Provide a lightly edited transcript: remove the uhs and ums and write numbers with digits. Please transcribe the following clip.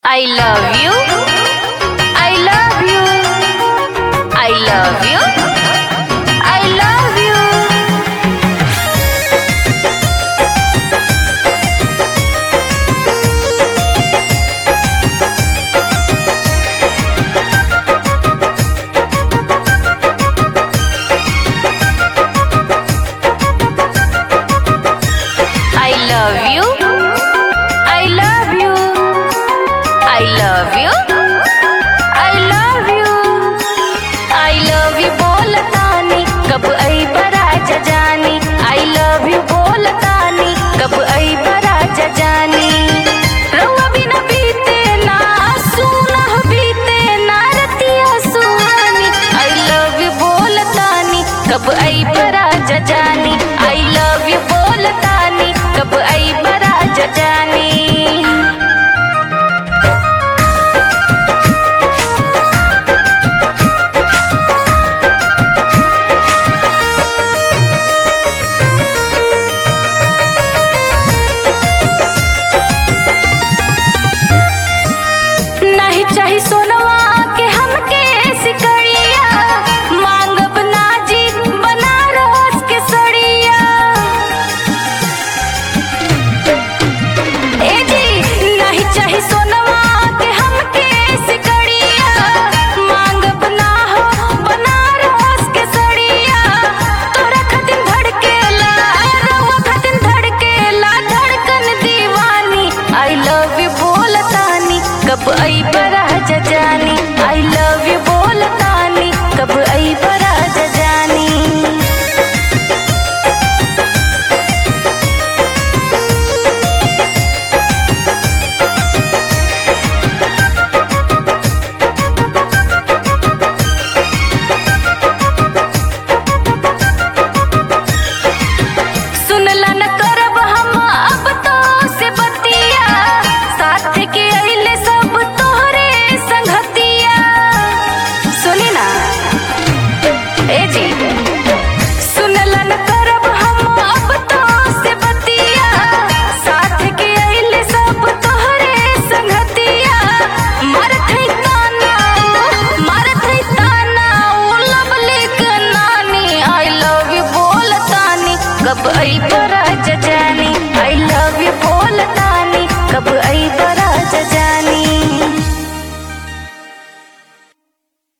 I love you. I love you. I love you. I love you. I love you. I love you. I love you. I love you. I love you बोलतानी कब आई बराजा जानी. I love you बोलतानी कब आई बराजा जानी. रउआ बिना बीते ना सुना बीते ना रतिया सुहानी. I love you बोलतानी कब आई बराजा जानी. I love you बोलतानी कब आई बराजा जानी. नहीं चाही सोनवा के हमके सिकड़िया. मांगब नाजी बनारस के सड़िया. ए जी नहीं चाही सोनवा के हमके सिकड़िया. मांगब ना हो बनारस के सड़िया. तोरा खातिर धड़केला रउआ खातिर धड़केला धड़कन दीवानी. I love you बोलतानी कब आई बराजा जानी. I love you बोलतानी कब आई बराजा जानी. सुनला न करब हम अब तो से बतिया. साथ के अइले सब तोहरे संगतिया. सुनी ना ए जी सुनला न करब हम अब तो से बतिया. साथ के अइले सब तोहरे संगतिया. मारत है ताना उ लवली के नानी. I love you बोलतानी कब आई